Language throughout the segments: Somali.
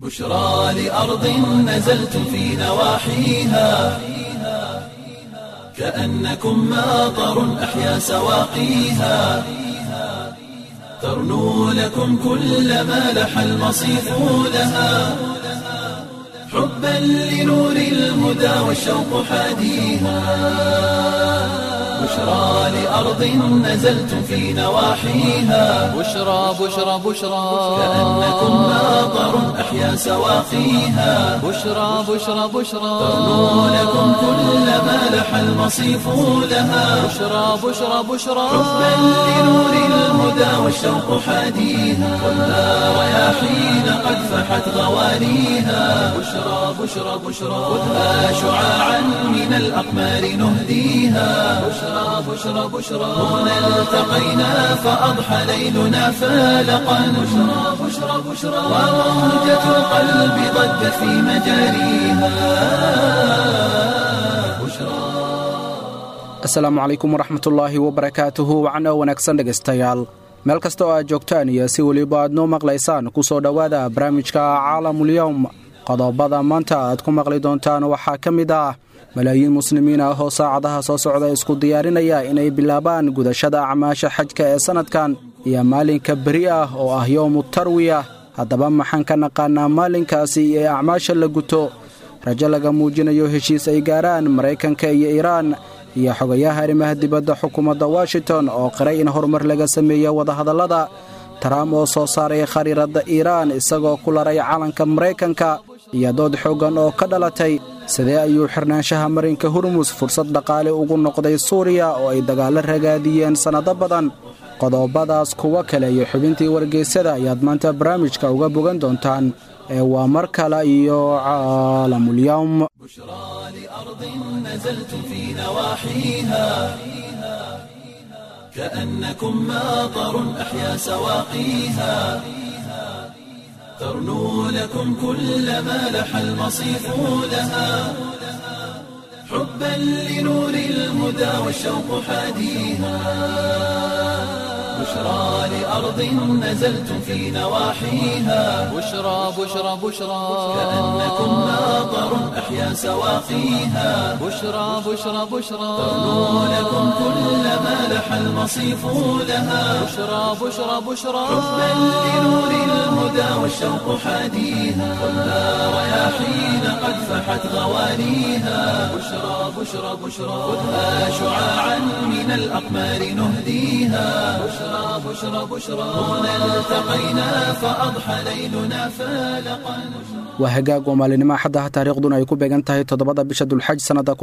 بشرى لأرض نزلتم في نواحيها كأنكم ماطر أحيا سواقيها ترنو لكم كل ما لح المصيف لها حبا لنور الهدى والشوق حاديها بشرى لأرض نزلتم في نواحيها بشرى كأنكم ماطر أحيا سواقيها بشرى ترنو لكم كل ما لح المصيف لها بشرى حبا لنور الهدى والشوق حاديها والنار رياحين قد فحت غوانيها بشرى خذها شعاعا من الأقمار نهديها بشرى هنا التقينا فأضحى ليلنا فالقا بشرى وموجة القلب ضجت في مجاريها asalaamu calaykum waraxmatullaahi wabarakaatuhu wacno wanaagsan dhegaystayaal meel kasta oo aad joogtaan iyo si weliba aad noo maqlaysaan ku soo dhowaada barnaamijka caalamulyowm qodobada maanta aad ku maqli doontaan waxaa ka mid ah malaayiin muslimiin ah oo saacadaha soo socda isku diyaarinaya inay bilaabaan gudashada acmaasha xajka ee sannadkan iyo maalinka beri ah oo ah yowmu tarwiya haddaba maxaan ka naqaanaa maalinkaasi ee acmaasha la guto rajo laga muujinayo heshiis ay gaaraan maraykanka iyo iiraan iyo xogayaha arrimaha dibadda xukuumadda washington oo qiray in horumar laga sameeyo wadahadallada trump oo soo saaray khariiradda iiraan isagoo ku laray calanka maraykanka iyo dood xooggan oo ka dhalatay sidee ayuu xirnaanshaha marinka hormus fursad dhaqaale ugu noqday suuriya oo ay dagaallo ragaadiyeen sannado badan qodobadaas kuwa kale iyo xubintii wargeysyada ayaad maanta barnaamijka uga bogan doontaan ee waa mar kale iyo caalamulyowm بشرى لأرض نزلتم في نواحيها كأنكم ماطر أحيا سواقيها ترنو لكم كل ما لح المصيف لها حبا لنور الهدى والشوق حاديها بشرى لأرض نزلتم في نواحيها بشرى كأنكم ماطر أحيا سواقيها بشرى ترنو لكم كل ما لح المصيف لها بشرى حبا لنور الهدى والشوق حاديها والنار رياحين قد فحت غوانيها بشرى خذها شعاعا من الأقمار نهديها بشرى هنا التقينا فأضحى ليلنا فالقا waa hagaag oo maalinimo xaddaha taariikhduna ay ku beegan tahay 7 bisha dulxaj sannada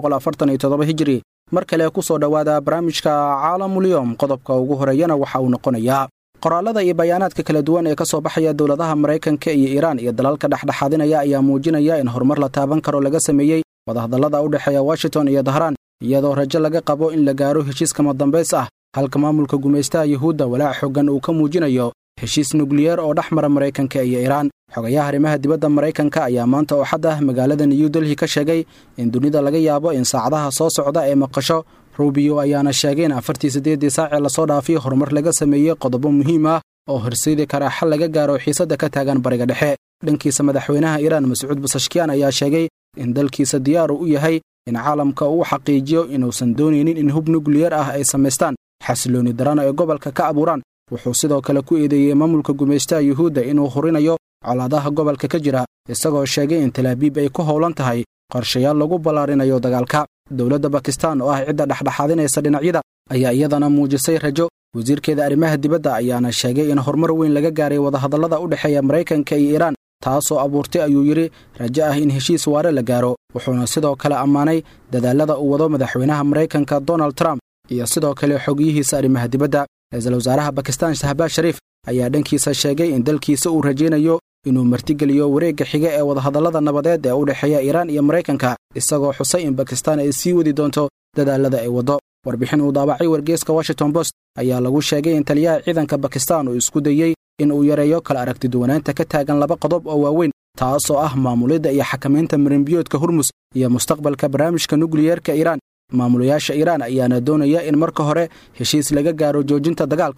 1447 hijri mar kale ku soo dhowaada barnaamijka caalamulyowm qodobka ugu horeeyana waxa uu noqonayaa qoraalada iyo bayaanaadka kala duwan ee ka soo baxaya dowladaha maraykanka iyo iiraan iyo dalalka dhexdhexaadinaya ayaa muujinaya in horumar la taaban karo laga sameeyey wadahadallada u dhexeeya washington iyo dahraan iyadoo rajo laga qabo in la gaaro heshiis kama dambays ah halka maamulka gumaystaha yuhuudda walaac xoogan uu ka muujinayo heshiis nukliyeer oo dhex mara maraykanka iyo iiraan xogayaha arrimaha dibadda maraykanka ayaa maanta oo xad ah magaalada new delhi ka sheegay in dunida laga yaabo in saacadaha soo socda ee maqasho rubio ayaana sheegay in 48 saacee lasoo dhaafiyo horumar laga sameeyey qodobo muhiim ah oo horseedi kara xal laga gaaro xiisadda ka taagan bariga dhexe dhankiisa madaxweynaha iiraan mascuud basashkiyan ayaa sheegay in dalkiisa diyaaru u yahay in caalamka uu xaqiijiyo inuusan doonaynin in hub nukliyeer ah ay samaystaan xasilooni darana ay gobolka ka abuuraan wuxuu sidoo kale ku eedeeyey maamulka gumaystaha yuhuudda inuu hurinayo colaadaha gobolka ka jira isagoo sheegay in talaabiib ay ku howlan tahay qorshayaal lagu ballaarinayo dagaalka dowladda bakistan oo ah cidda dhexdhexaadinaysa dhinacyada ayaa iyadana muujisay rajo wasiirkeeda arrimaha dibadda ayaana sheegay in horumar weyn laga gaaray wadahadallada u dhexeeya maraykanka iyo iiraan taasoo abuurtay ayuu yidhi rajo ah in heshiis waare la gaaro wuxuuna sidoo kale ammaanay dadaallada uu wado madaxweynaha maraykanka donald trump iyo sidoo kale xogiyihiisa arrimaha dibadda ra-iisul wasaaraha bakistan shahbaaz shariif ayaa dhankiisa sheegay in dalkiisa uu rajaynayo inuu martigeliyo wareegga xiga ee wadahadallada nabadeed ee u dhexeeya iiraan iyo maraykanka isagoo xusay in bakistan ay sii wadi doonto dadaallada ay waddo warbixin uu daabacay wargeyska washington post ayaa lagu sheegay in taliyaha ciidanka bakistan uu isku dayey in uu yareeyo kala aragtiduwanaanta ka taagan laba qodob oo waaweyn taasoo ah maamulidda iyo xakamaynta marinbiyoodka hormus iyo mustaqbalka barnaamijka nukliyeerka iiraan maamulayaasha iiraan ayaana doonaya in marka hore heshiis laga gaaro joojinta dagaalka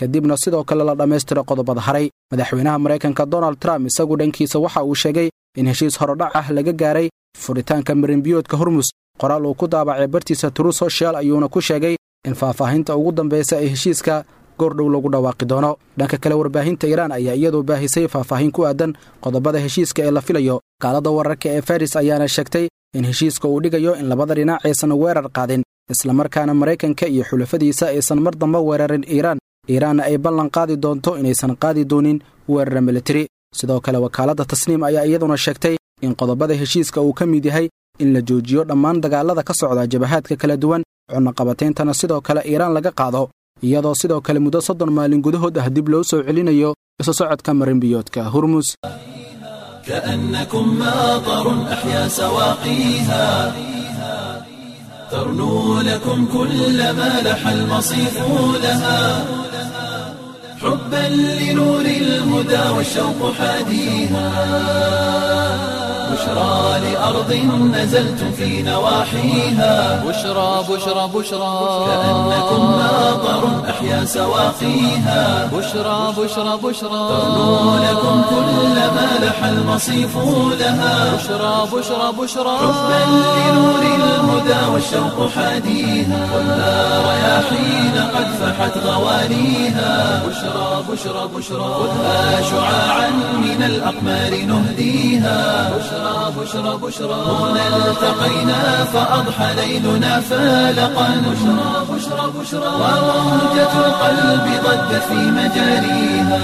kadibna sidoo kale la dhammaystiro qodobada haray madaxweynaha maraykanka donald trump isagu dhankiisa waxa uu sheegay in heshiis horodhac ah laga gaaray furitaanka marinbiyoodka hormus qoraal uu ku daabacay bartiisa Truth Social ayuuna ku sheegay in faahfaahinta ugu dambaysa ee heshiiska goordhow lagu dhawaaqi doono dhanka kale warbaahinta Iiraan ayaa iyadoo baahisay faahfaahin ku aadan qodobada heshiiska ee la filayo kaalada wararka ee Faris ayaana sheegtay in heshiiska uu dhigayo in labada dhinac aysan weerar qaadin isla markaana Mareykanka iyo xulafadiisa aysan mar dambe weerarin Iiraan ay ballan qaadi doonto inaysan qaadi doonin weerar military sidoo kale wakaalada Tasniim ayaa iyaduna sheegtay in qodobada heshiiska uu ka mid yahay in la joojiyo dhammaan dagaalada ka socda jabahaadka kala duwan cunaqabateentana sidoo kale Iiraan laga qaado iyadoo sidoo kale muddo 30 maalin gudahood ah dib loo soo celinayo isu socodka marinbiyoodka Hormuz كأنكم ماطر أحيا سواقيها ترنو لكم كل ما لح المصيف لها حبا لنور الهدى والشوق حاديها بشرى لأرض نزلتم في نواحيها بشرى بشرى بشرى كأنكم ماطر أحيا سواقيها بشرى بشرى بشرى ترنو لكم كل ما لح المصيف لها بشرى بشرى بشرى حبا لنور الهدى والشوق حاديها ولا رياحين قد فحت غوانيها بشرى بشرى بشرى خذها شعاعا من الأقمار نهديها بشرى بشرى بشرى هنا التقينا فأضحى ليلنا فالقا بشرى بشرى بشرى وموجة القلب ضجت في مجاريها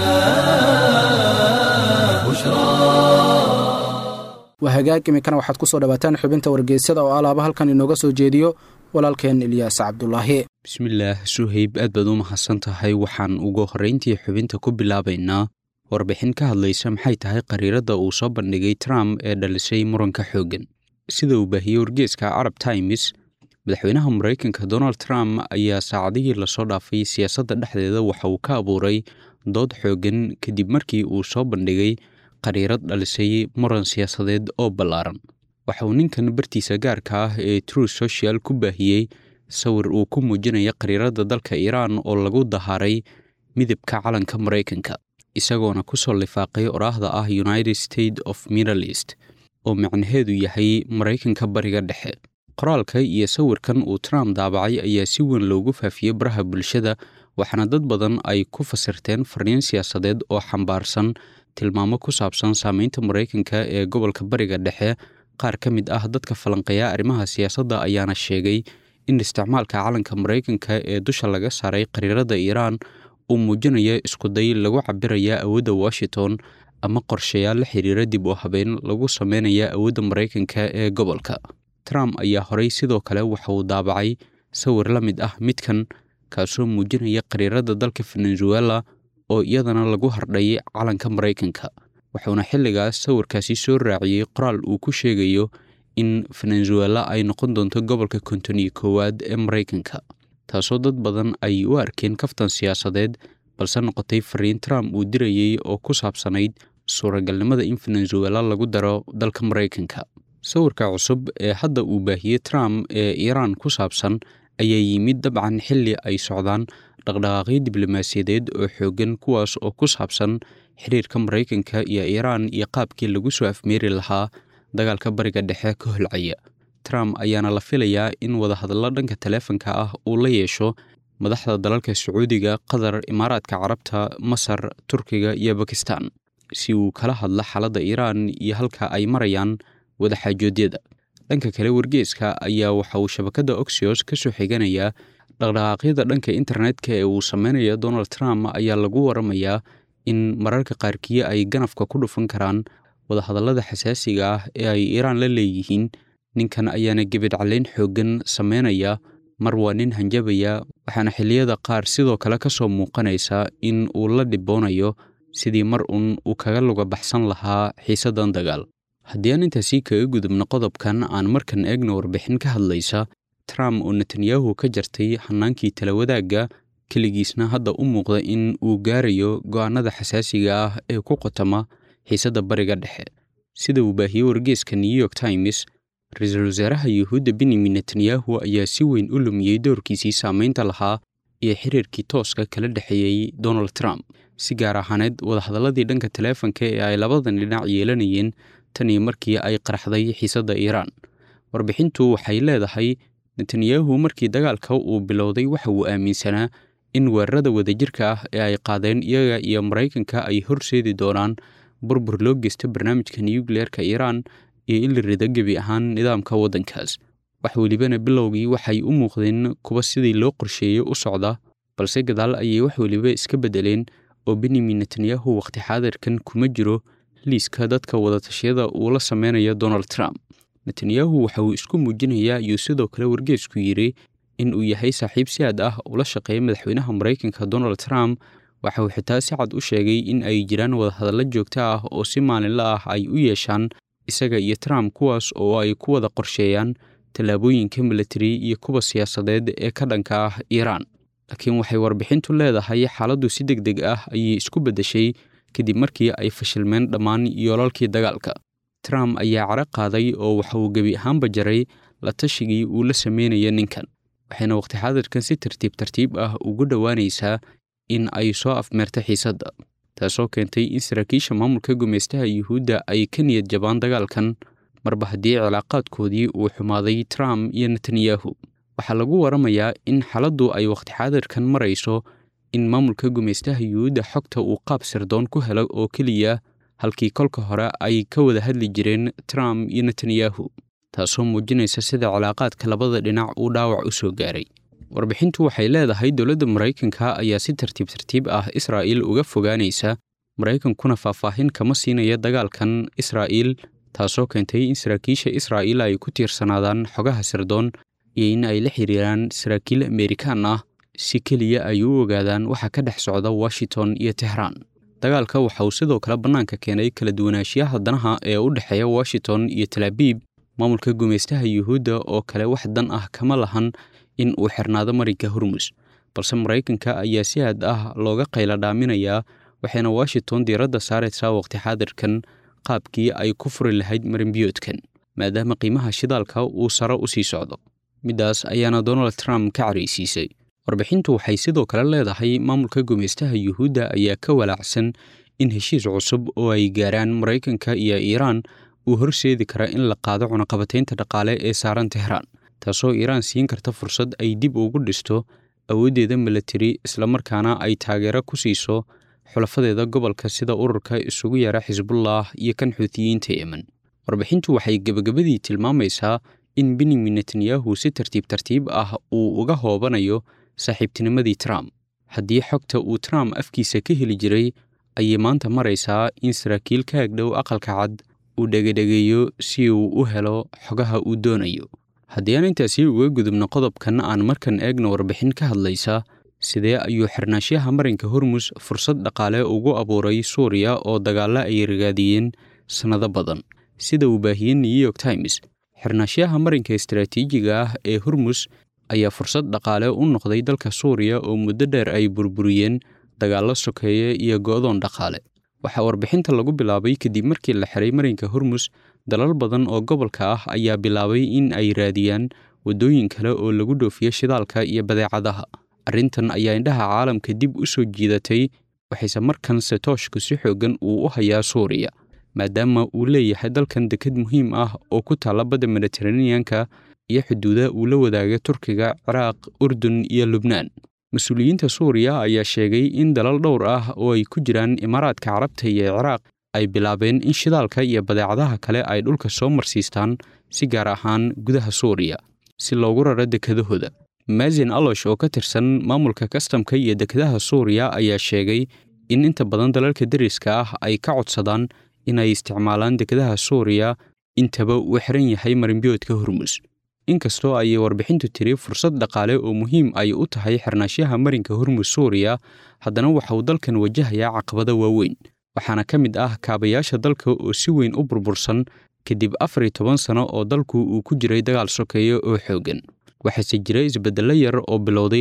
وهجاك imikana waxaad ku soo dhawaataan xubinta wargeysyada oo alaaba halkan inooga soo jeediyo walaalkeen Ilyas Cabdullaahi bismillaah suhayb aad baad u mahadsan tahay waxaan ugu horeyntii xubinta ku bilaabaynaa warbixin ka hadlaysa maxay tahay qariirada uu soo bandhigay Trump ee dhalisay muranka xoogan sida uu baahiyay wargeyska Arab Times madaxweynaha Mareykanka Donald Trump ayaa saacadihii la soo dhaafay siyaasadda dhexdeeda waxa uu ka abuuray dood xoogan kadib markii uu soo bandhigay qariirad dhalisay muran siyaasadeed oo ballaaran waxa uu ninkan bartiisa gaarka ah ee Truth Social ku baahiyay sawir uu ku muujinayo qariirada dalka Iiraan oo lagu dahaaray midabka calanka Mareykanka isagoona ku soo lifaaqay oraahda ah United States of Middle East oo macnaheedu yahay Mareykanka bariga dhexe qoraalka iyo sawirkan uu Trump daabacay ayaa si weyn loogu faafiyay baraha bulshada waxaana dad badan ay ku fasirteen fariin siyaasadeed oo xambaarsan tilmaamo ku saabsan saameynta Mareykanka ee gobolka bariga dhexe qaar ka mid ah dadka falanqeeya arrimaha siyaasadda ayaana sheegay in isticmaalka calanka Mareykanka ee dusha laga saaray qariirada Iiraan uu muujinayo isku day lagu cabiraya awoodda Washington ama qorshayaal la xiriira dib u habeyn lagu sameeyo awoodda Mareykanka ee gobolka Trump ayaa horay sidoo kale waxa uu daabacay sawir la mid ah midkan kaasoo muujinaya qariirada dalka Venezuela oo iyadana lagu hardhay calanka Mareykanka wuxuuna xilligaas sawirkaasi soo raaciyay qoraal uu ku sheegayo in Venezuela ay noqon doonto gobolka 51 ee Mareykanka taasoo dad badan ay u arkeen kaftan siyaasadeed balse noqotay fariin Trump uu dirayay oo ku saabsanayd suuragalnimada in Venezuela lagu daro dalka Mareykanka sawirka cusub ee hadda uu baahiyay Trump ee Iiraan ku saabsan ayaa yimid dabcan xilli ay socdaan dhaqdhaqaaqyo diblomaasiyadeed oo xoogan kuwaas oo ku saabsan xiriirka Mareykanka iyo Iiraan iyo qaabkii lagu soo afmeeri lahaa dagaalka bariga dhexe ka holcaya Trump ayaana la filayaa in wada hadallo dhanka taleefanka ah uu la yeesho madaxda dalalka Sacuudiga, Qatar, Imaaraadka Carabta, Masar, Turkiga iyo Pakistan si uu kala hadlo xaaladda Iiraan iyo halka ay marayaan wada xaajoodyada dhanka kale wargeyska ayaa waxa uu shabakada Axios ka soo xiganaya dhaqdhaqaaqyada dhanka internetka ee uu sameeyo Donald Trump ayaa lagu waramayaa in mararka qaarkii ay ganafka ku dhufan karaan wada hadallada xasaasiga ah ee ay Iiraan la leeyihiin ninkan ayaana gabadh caleyn xoogan sameynaya mar waa nin hanjabaya waxaana xilliyada qaar sidoo kale ka soo muuqanaysa in uu la dhiboonayo sidii mar uu kaga luga baxsan lahaa xiisadan dagaal haddii aan intaasi kaga gudubno qodobkan aan markan eegno warbixin ka hadlaysa Trump oo Netanyahu ka jartay hanaankii tala wadaagga kaligiisna hadda u muuqda in uu gaarayo go'aanada xasaasiga ah ee ku qotama xiisadda bariga dhexe sida uu baahiyay wargeyska New York Times ra'iisul wasaaraha Yuhuudda Benjamin Netanyahu ayaa si weyn u lumiyay doorkiisii saameynta lahaa iyo xiriirkii tooska kala dhexeeyey Donald Trump, si gaar ahaaneed wadahadalladii dhanka taleefanka ee ay labadan dhinac yeelanayeen tan iyo markii ay qaraxday xiisadda Iiraan. Warbixintu waxay leedahay Netanyahu markii dagaalka uu bilowday waxa uu aaminsanaa in weerarada wadajirka ah ee ay qaadeen iyaga iyo Maraykanka ay horseedi doonaan burbur loo geysta barnaamijka nukliyeerka Iiraan iyo in la rido gebi ahaan nidaamka waddankaas. wax walibana bilowgii waxay u muuqdeen kuwa sidii loo qorsheeyey u socda, balse gadaal ayay wax waliba iska bedeleen oo Benjamin Netanyahu waqti xaadirkan kuma jiro liiska dadka wadatashyada uu la sameynayo Donald Trump. Netanyahu waxa uu isku muujinayaa iyo sidoo kale wargeysku yiri in uu yahay saaxiib si aad ah ula shaqeeya madaxweynaha Maraykanka Donald Trump. waxa uu xitaa si cad u sheegay in ay jiraan wadahadallo joogto ah oo si maalinle ah ay u yeeshaan isaga iyo Trump, kuwaas oo ay ku wada qorsheeyaan tallaabooyinka military iyo kuwa siyaasadeed ee ka dhanka ah Iiraan. Laakiin waxay warbixintu leedahay xaaladdu si degdeg ah ayay isku bedeshay kadib markii ay fashilmeen dhammaan yoolalkii dagaalka. Trump ayaa cara qaaday oo waxa uu gebi ahaanba jaray la tashigii uu la sameynaya ninkan, waxayna waqti xaadirkan si tartiib ah ugu dhowaanaysaa in ay soo afmeerta xiisadda, taasoo keentay in saraakiisha maamulka gumeystaha Yuhuudda ay ka niyad jabaan dagaalkan marba haddii cilaaqaadkoodii uu xumaaday Trump iyo Netanyahu. waxaa lagu waramayaa in xaaladdu ay waqti xaadirkan marayso in maamulka gumeystaha Yuhuudda xogta uu qaab sirdoon ku helo oo keliya, halkii kolka hore ay ka wada hadli jireen Trump iyo Netanyahu, taasoo muujinaysa sida cilaaqaadka labada dhinac uu dhaawac u soo gaaray. Warbixintu waxay leedahay dowladda Maraykanka ayaa si tartiib ah Israa'iil uga fogaanaysa, Maraykankuna faahfaahin kama siinaya dagaalkan Israa'iil, taasoo keentay in saraakiisha Israa'iil ay ku tiirsanaadaan xogaha sirdoon iyo in ay la xiriiraan saraakiil Amerikaan ah si keliya ay u ogaadaan waxa ka dhex socda Washington iyo Tehran. Dagaalka waxa uu sidoo kale bannaanka keenay kala duwanaanshiyaha danaha ee u dhexeeya Washington iyo Tel Aviv. Maamulka gumeystaha Yuhuudda oo kale wax dan ah kama lahan in uu xirnaado marinka Hormuz, balse Maraykanka ayaa si aad ah looga qayla dhaaminayaa, waxayna Washington diiradda saaraysaa waqti xaadirkan qaabkii ay ku furi lahayd marinbiyoodkan, maadaama qiimaha shidaalka uu sare u sii socdo. midaas ayaana Donald Trump ka careysiisay. Warbixintu waxay sidoo kale leedahay maamulka gumeystaha Yuhuudda ayaa ka walaacsan in heshiis cusub oo ay gaaraan Maraykanka iyo Iiraan uu horseedi kara in la qaado cunaqabataynta dhaqaale ee saaran Tehran, taasoo Iiraan siin karta fursad ay dib ugu dhisto awooddeeda military isla markaana ay taageero ku siiso xulafadeeda gobolka sida ururka isugu yara Xisbullah iyo kan Xuutiyiinta Yemen. Warbixintu waxay gabagabadii tilmaamaysaa in Benjamin Netanyahu si tartiib ah uu uga hoobanayo saaxiibtinimadii Trump. Haddii xogta uu Trump afkiisa ka heli jiray ayay maanta maraysaa in saraakiil ka agdhow aqalka cad uu dhegedhegeeyo si uu u helo xogaha uu doonayo. Haddii aan intaasi uga gudubno qodobkan, aan markan eegno warbixin ka hadlaysa sidee ayuu xirnaanshiyaha marinka Hormuz fursad dhaqaale ugu abuuray Suuriya oo dagaalla ay ragaadiyeen sannado badan. Sida uu baahiyey New York Times, xirnaanshiyaha marinka istiraatiijiga ah ee Hormuz ayaa fursad dhaqaale u noqday dalka Suuriya oo muddo dheer ay burburiyeen dagaallo sokeeye iyo go'doon dhaqaale. Waxaa warbixinta lagu bilaabay kadib markii la xiray marinka Hormuz, dalal badan oo gobolka ah ayaa bilaabay in ay raadiyaan waddooyin kale oo lagu dhoofiyo shidaalka iyo badeecadaha. Arrintan ayaa indhaha caalamka dib u soo jiidatay, waxayse markan tooshku si xoogan uu u hayaa Suuriya, maadaama uu leeyahay dalkan deked muhiim ah oo ku taalla badda Mediterranean-ka iyo xuduuda uu la wadaaga Turkiga, Ciraaq, Urdun iyo Lubnaan. Mas-uuliyiinta Suuriya ayaa sheegay in dalal dhowr ah oo ay ku jiraan Imaaraadka Carabta iyo Ciraaq ay bilaabeen in shidaalka iyo badeecadaha kale ay dhulka soo marsiistaan, si gaar ahaan gudaha Suuriya, si loogu raro dekedahooda. Mazen Alosh oo ka tirsan maamulka kastamka iyo dekedaha Suuriya ayaa sheegay in inta badan dalalka deriska ah ay ka codsadaan inay isticmaalaan dekedaha Suuriya intaba uu xiran yahay marinbiyoodka Hormuz. Inkastoo ay warbixintu tiri fursad dhaqaale oo muhiim ay u tahay xirnaanshiyaha marinka Hormuz Suuriya, haddana waxa uu dalkan wajahayaa caqabado waaweyn, waxaana ka mid ah kaabayaasha dalka oo si weyn u burbursan kadib 14 sano oo dalku uu ku jiray dagaal sokeeye oo xoogan. Waxaase jira isbeddello yar oo bilowday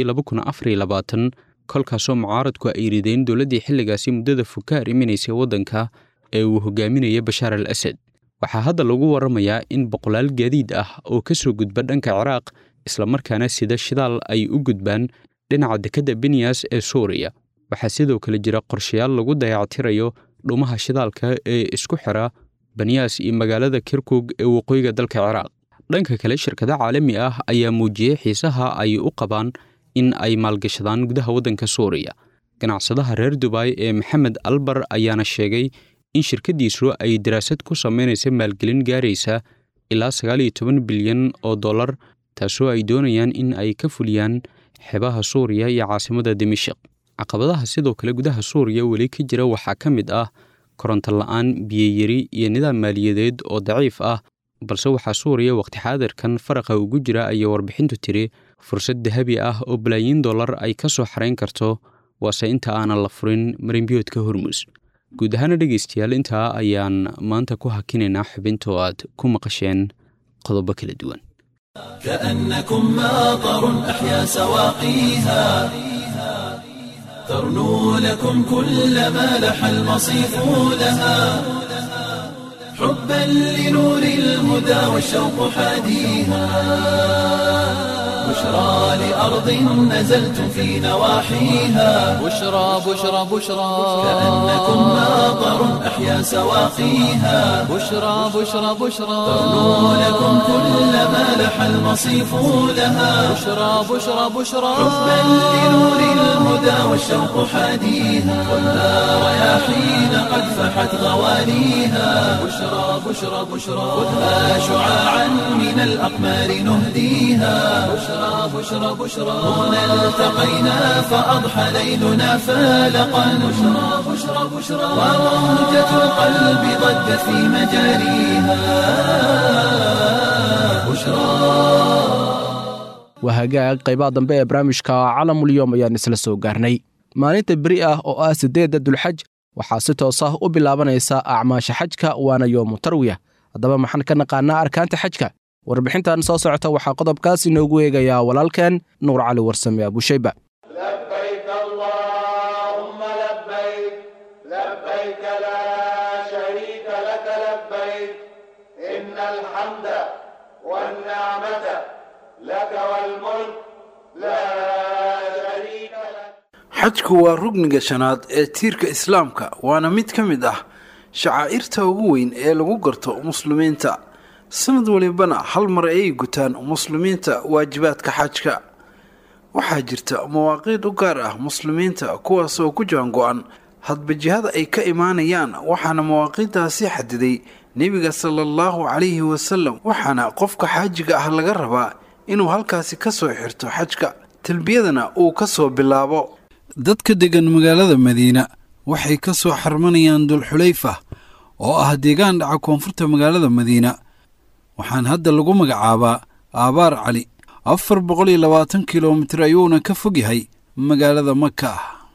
2024 kolkaasoo mucaaradku ay rideen dowladdii xilligaasi muddada fog ka arriminaysay waddanka ee uu hogaaminayay Bashaar al-Asad. Waxaa hadda lagu waramayaa in boqolaal gaadiid ah oo ka soo gudba dhanka Ciraaq isla markaana sida shidaal ay u gudbaan dhinaca dekedda benyas ee suuriya waxaa sidoo kale jira qorshayaal lagu dayactirayo dhuumaha shidaalka ee isku xira benyas iyo magaalada kirkug ee waqooyiga dalka ciraaq dhanka kale shirkado caalami ah ayaa muujiyey xiisaha ay u qabaan in ay maalgashadaan gudaha waddanka suuriya ganacsadaha reer dubai ee maxamed albar ayaana sheegay in shirkaddiisu ay daraasad ku samaynaysa maalgelin gaaraysa ilaa 19 bilyan oo dollar taasoo ay doonayaan in ay ka fuliyaan xeebaha suuriya iyo caasimada dimashq caqabadaha sidoo kale gudaha suuriya weli ka jira waxaa ka mid ah koronto la'aan biyeyari iyo nidaam maaliyadeed oo daciif ah balse waxaa suuriya waqti xaadirkan faraqa ugu jira ayay warbixintu tiri fursad dahabi ah oo balaayiin dollar ay ka soo xarayn karto waase inta aanan la furin marinbiyoodka hormus guud ahaana dhegaystayaal intaa ayaan maanta ku hakinaynaa xubinta oo aad ku maqasheen qodobo kala duwan كأنكم ماطر أحيا سواقيها ترنو لكم كل ما لح المصيف لها حبا لنور الهدى والشوق حاديها بشرى لأرض نزلتم في نواحيها بشرى بشرى بشرى كأنكم ماطر أحيا سواقيها بشرى بشرى بشرى ترنو لكم كل ما لح المصيف لها بشرى بشرى بشرى حبا لنور الهدى والشوق حاديها خذها رياحين قد فحت غوانيها بشرى بشرى بشرى خذها شعاعا من الأقمار نهديها بشرى بشرى بشرى هنا التقينا فأضحى ليلنا فالقا بشرى بشرى بشرى وموجة القلب ضجت في مجاريها بشرى wahagaag qaybaha dambe ee barnaamijka caalamulyoom ayaan isla soo gaarnay maalinta beri ah oo ah 8 dulxaj waxaa si toos ah u bilaabanaysa acmaasha xajka waana yoomu tarwiya haddaba maxaan ka naqaanaa arkaanta xajka warbixintan soo socota waxaa qodobkaas inoogu eegayaa walaalkeen nuur cali warsame abushayba لبيك اللهم لبيك لبيك لا شريك لك لبيك إن الحمد والنعمة لك والملك لا شريك لك. xajku waa rugniga shanaad ee tiirka islaamka waana mid ka mid ah shacaa'irta ugu weyn ee lagu garto muslimiinta sanad walibana hal mar ay gutaan muslimiinta waajibaadka xajka waxaa jirta mawaaqiid u gaar ah muslimiinta kuwaas oo ku jaango-an hadba jihada ay ka imaanayaan waxaana mawaaqiiddaasi xadiday nebiga salaallahu calayhi wasalam waxaana qofka xaajiga ah laga rabaa inuu halkaasi ka soo xirto xajka talbiyadana uu ka soo bilaabo dadka degan magaalada madiina waxay ka soo xarmanayaan dulxulayfa oo ah deegaan dhaca koonfurta magaalada madiina waxaan hadda lagu magacaabaa aabaar cali 420 kilomitir ayuuna ka fog yahay magaalada maka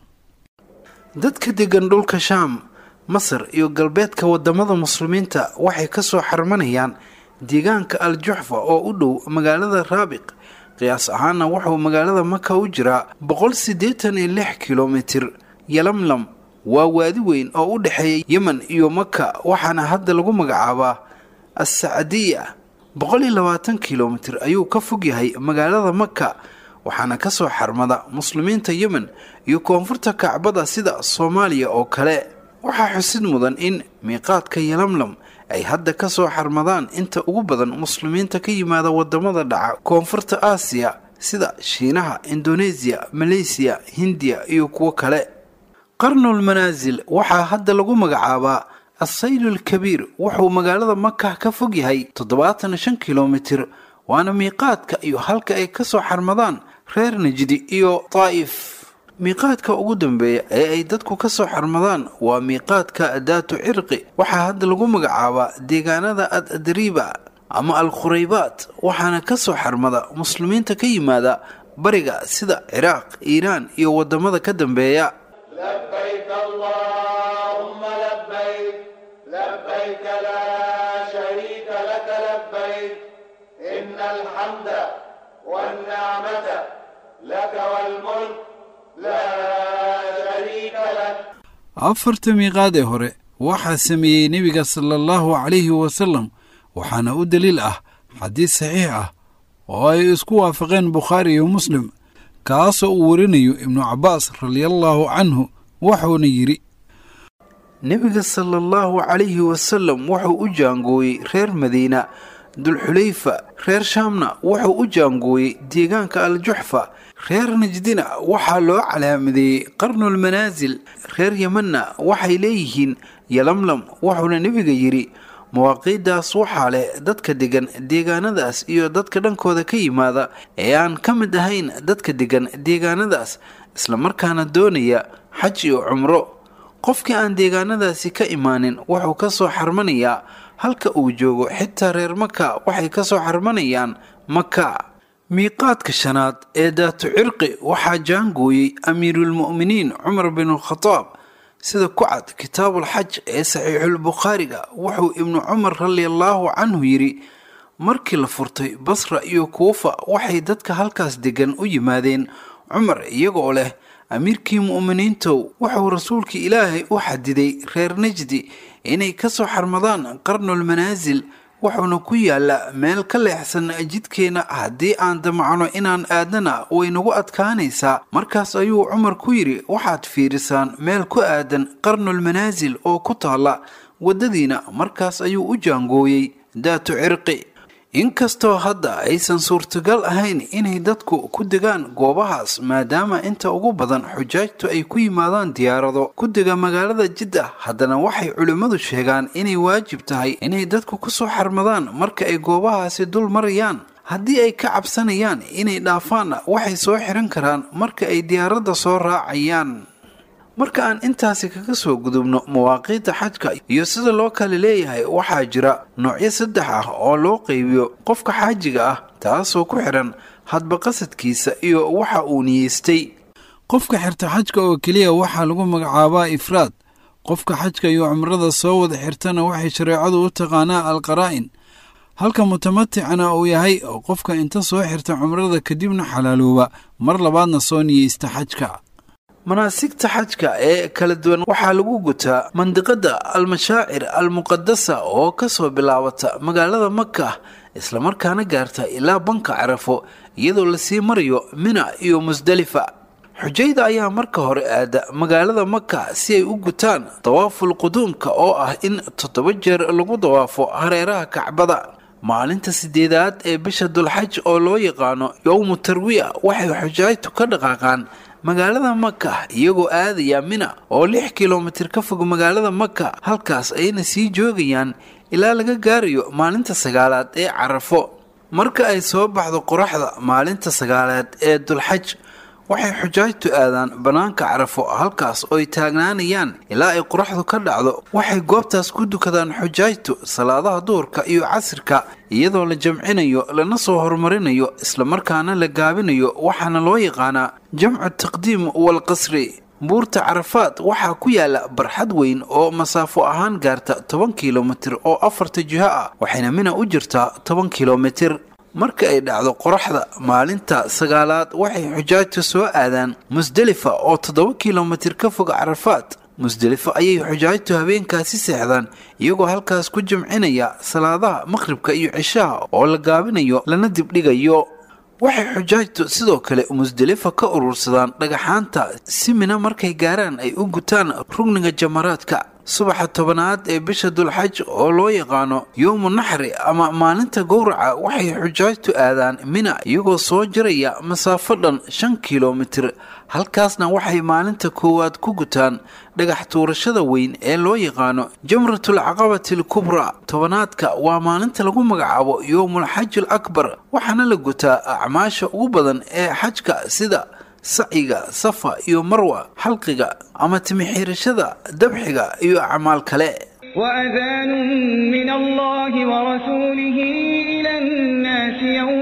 dadka degan dhulka shaam masar iyo galbeedka wadamada muslimiinta waxay ka soo xarmanayaan deegaanka aljuxfa oo u dhow magaalada raabiq qiyaas ahaana wuxuu magaalada maka u jiraa 186 kilomitir yalamlam waa waadi weyn oo u dhexeeya yemen iyo maka waxaana hadda lagu magacaabaa as-sacdiya 120 kilomitir ayuu ka fog yahay magaalada maka waxaana ka soo xarmada muslimiinta yemen iyo koonfurta kacbada sida soomaaliya oo kale waxaa xusid mudan in miiqaadka yalamlam ay hadda ka soo xarmadaan inta ugu badan muslimiinta ka yimaada wadamada dhaca koonfurta aasiya sida shiinaha indoneesiya maleysiya hindiya iyo kuwo kale qarnul manaasil waxaa hadda lagu magacaabaa assaylul kabiir wuxuu magaalada maka ka fog yahay 75 kilomitir waana miiqaadka iyo halka ay ka soo xarmadaan reer najdi iyo taa'if miiqaadka ugu dambeeya ee ay dadku ka soo xarmadaan waa miiqaadka daatu cirqi waxaa hadda lagu magacaabaa deegaanada ad-adriiba ama al-khuraybaat waxaana ka soo xarmada muslimiinta ka yimaada bariga sida ciraaq iiraan iyo wadamada ka dambeeya لبيك اللهم لبيك لبيك لا شريك لك لبيك إن الحمد والنعمة لك والملك لا شريك لك. afarta miiqaad ee hore waxaa sameeyey nebiga salaallahu calayhi wasalam waxaana u daliil ah xadiis saxiix ah oo ay isku waafaqeen bukhaari iyo muslim kaasoo uu warinayo ibnu cabbaas radiallaahu canhu wuxuuna yidhi nebiga sala allahu calayhi wasalam wuxuu u jaangooyey reer madiina dulxulayfa, reer shaamna wuxuu u jaangooyey deegaanka aljuxfa, reer najdina waxaa loo calaamadeeyey qarnulmanaasil, reer yemanna waxay leeyihiin yalamlam. wuxuuna nebiga yidhi mawaaqiiddaas waxaa leh dadka degan deegaanadaas iyo dadka dhankooda ka yimaada ee aan ka mid ahayn dadka degan deegaanadaas islamarkaana doonaya xaj iyo cumro. qofkii aan deegaanadaasi ka imaanin wuxuu ka soo xarmanayaa halka uu joogo. xitaa reer maka waxay ka soo xarmanayaan maka. miiqaadka shanaad ee daatu cirqi waxaa jaangooyey amiiruulmu'miniin cumar binulkhataab sida ku cad kitaabulxaj ee saxiixulbukhaariga. wuxuu ibnu cumar radiallaahu canhu yidhi markii la furtay basra iyo kuufa waxay dadka halkaas deggan u yimaadeen cumar iyagoo leh amiirkii mu'miniintow wuxuu rasuulkii ilaahay u xadiday reer najdi inay ka soo xarmadaan qarnulmanaasil, wuxuuna ku yaallaa meel ka leexsan jidkeenna. haddii aan damacno inaan aadana way nagu adkaanaysaa. markaas ayuu cumar ku yidhi waxaad fiirisaan meel ku aadan qarnulmanaasil oo ku taalla waddadiina. markaas ayuu u jaangooyey daatu cirqi. inkastoo hadda aysan suurtagal ahayn inay dadku ku degaan goobahaas maadaama inta ugu badan xujaajtu ay ku yimaadaan diyaarado ku dega magaalada jidda, haddana waxay culimmadu sheegaan inay waajib tahay inay dadku ku soo xarmadaan marka ay goobahaasi dul marayaan. haddii ay ka cabsanayaan inay dhaafaanna waxay soo xiran karaan marka ay diyaaradda soo raacayaan. marka aan intaasi kaga soo gudubno mawaaqiidda xajka iyo sida loo kale leeyahay, waxaa jira noocyo 3 ah oo loo qaybiyo qofka xaajiga ah, taasoo ku xiran hadba qasadkiisa iyo waxa uu niyeystay. qofka xirta xajka oo keliya waxaa lagu magacaabaa ifraad. qofka xajka iyo cumrada soo wada xirtana waxay shareecadu u taqaanaa alqaraa'in, halka mutamaticana uu yahay oo qofka inta soo xirta cumrada kadibna xalaalooba mar labaadna soo niyeysta xajka. manaasigta xajka ee kala duwan waxaa lagu gutaa mandiqada almashaacir almuqadasa oo ka soo bilaabata magaalada maka islamarkaana gaarta ilaa banka carafo iyadoo lasii marayo mina iyo musdalifa. xujayda ayaa marka hore aada magaalada maka si ay u gutaan dawaaful quduumka oo ah in 7 jeer lagu dawaafo hareeraha kacbada. maalinta 8aad ee bisha dulxaj oo loo yaqaano yowmu tarwiya waxay xujaajtu ka dhaqaaqaan magaalada maka iyagoo aadaya mina oo 6 kilomitir ka fog magaalada maka. halkaas ayna sii joogayaan ilaa laga gaarayo maalinta 9aad ee carafo. marka ay soo baxdo qoraxda maalinta 9aad ee dulxaj waxay xujaajtu aadaan bannaanka carafo, halkaas oo ay taagnaanayaan ilaa ay qoraxdu ka dhacdo. waxay goobtaas ku dukadaan xujaajtu salaadaha duhurka iyo casirka iyadoo la jamcinayo lana soo horumarinayo islamarkaana la gaabinayo, waxaana loo yaqaanaa jamcu taqdiim walqasri. buurta carafaad waxaa ku yaala barxad weyn oo masaafo ahaan gaarta 10 kilomitir oo 4 jiho ah, waxayna mina u jirtaa 10 kilomitir. marka ay dhacdo qoraxda maalinta 9aad waxay xujaajtu soo aadaan musdalifa oo 7 kilomitir ka fog carafaad. musdalifa ayay xujaajtu habeenkaasi seexdaan iyagoo halkaas ku jamcinaya salaadaha maqribka iyo cishaha oo la gaabinayo lana dibdhigayo. waxay xujaajtu sidoo kale musdalifa ka urursadaan dhagaxaanta si mina markay gaaraan ay u gutaan rugniga jamaraadka. subaxa 10aad ee bisha dulxaj oo loo yaqaano yowmu naxri ama maalinta gowraca waxay xujaajtu aadaan mina iyagoo soo jiraya masaafo dhan 5 kilomitir. halkaasna waxay maalinta 1aad ku gutaan dhagax tuurashada weyn ee loo yaqaano jamratul caqabati alkubra. 10aadka waa maalinta lagu magacaabo yowmul xaj alakbar, waxaana la gutaa acmaasha ugu badan ee xajka sida sacyiga, safa iyo marwa, xalqiga ama timixiirashada, dabxiga iyo acmaal kale. وأذان من الله ورسوله إلى الناس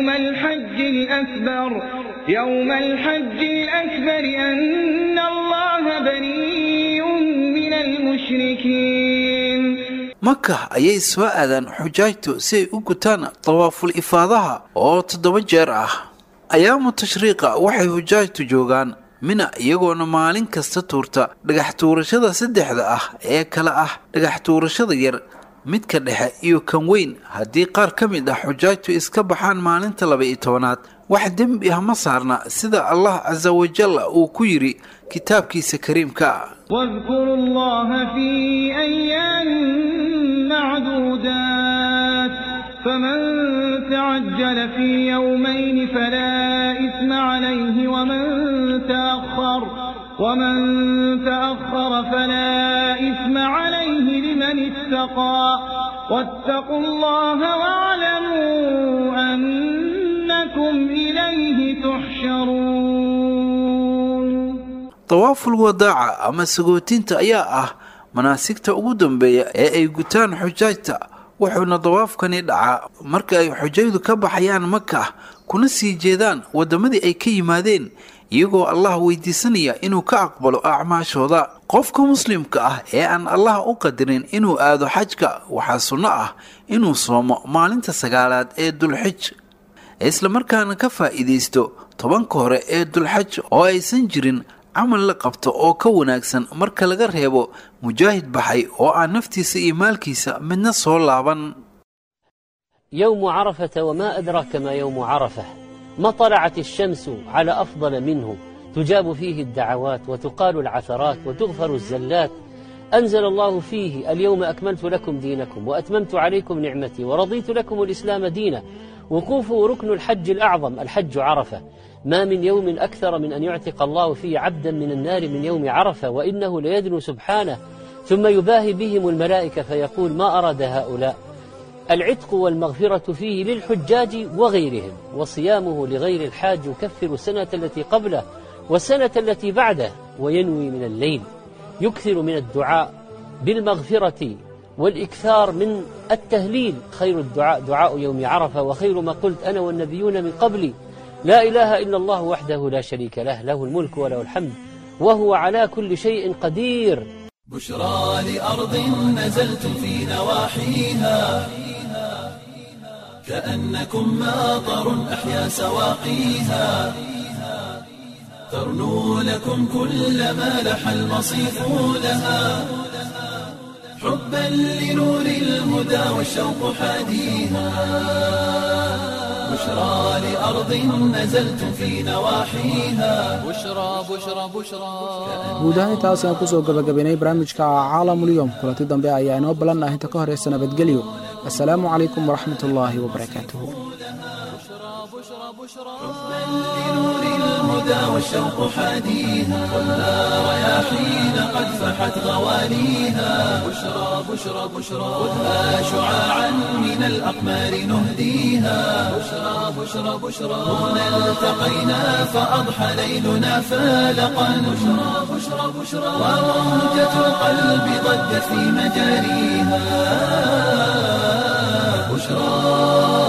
يوم الحج الأكبر أن الله بريء من المشركين. maka ayay soo aadaan xujaajtu si ay u gutaan tawaaful ifaadaha oo 7 jeer ah. ayaamu tashriiqa waxay xujaajtu joogaan mina iyagoona maalin kasta tuurta dhagax tuurashada 3 ah ee kala ah dhagax tuurashada yar, midka dhexe iyo kan weyn haddii qaar ka mid ah xujaajtu iska baxaan maalinta 12aad wax dembi ah ma saarna sida Allah Azza wa Jalla uu ku yiri kitaabkiisa kariimka واذكروا الله في أيام معدودات فمن تعجل في يومين فلا إثم عليه ومن تأخر فلا إثم عليه لمن اتقى واتقوا الله واعلموا أنكم إليه تحشرون. طواف الوداع أما سجوتينتا ayaa manaasigta ugu dambeeya ee ay gutaan xujaajta wuxuuna dawaafkani dhacaa marka ay xujaydu ka baxayaan Makka kuna sii jeedaan wadamadii ay ka yimaadeen iyagoo Allah weydiisanaya inuu ka aqbalo acmaashooda qofka muslimka ah ee aan Allah u qadirin inuu aado xajka waxa sunno ah inuu soomo maalinta 9aad ee Dulxij isla markaana ka faa'iideysto 10 hore ee Dulxij oo aysan jirin عمل لقبته أو كوناكسن مركا لغا ريبو مجاهد بحي أو عن نفتيسا إيمالكيسا من نصر لعبا. يوم عرفة وما أدراك ما يوم عرفة ما طلعت الشمس على أفضل منه تجاب فيه الدعوات وتقال العثرات وتغفر الزلات أنزل الله فيه اليوم أكملت لكم دينكم وأتممت عليكم نعمتي ورضيت لكم الإسلام دينا وقوفه ركن الحج الأعظم الحج عرفة ما من يوم أكثر من أن يعتق الله فيه عبدا من النار من يوم عرفة وإنه ليدنو سبحانه ثم يباهي بهم الملائكة فيقول ما أراد هؤلاء العتق والمغفرة فيه للحجاج وغيرهم وصيامه لغير الحاج يكفر السنة التي قبله والسنة التي بعده وينوي من الليل يكثر من الدعاء بالمغفرة والإكثار من التهليل خير الدعاء دعاء يوم عرفة وخير ما قلت أنا والنبيون من قبلي لا إله إلا الله وحده لا شريك له له الملك وله الحمد وهو على كل شيء قدير. بشرى لأرض نزلت في نواحيها كأنكم ماطر أحيا سواقيها ترنو لكم كل ما لح المصيف لها حبا لنور الهدى والشوق حاديها بشرى لأرض نزلت في نواحيها بشرى بشرى بشرى guud ahaan intaas aan kusoo gabagabaynay barnaamijka caalamulyoom kulanti dambe ayaa inoo ballanah inta ka horeysa nabadgelyo assalaamu calaykum waraxmatullaahi wabarakaatuhu لنور الهدى والشوق حاديها خذها رياحين قد فحت غواليها بشرى بشرى بشرى خذها شعاعا من الأقمار نهديها بشرى بشرى بشرى هنا التقينا فأضحى ليلنا فالقا بشرى بشرى بشرى وموجة القلب ضجت في مجاريها بشرى.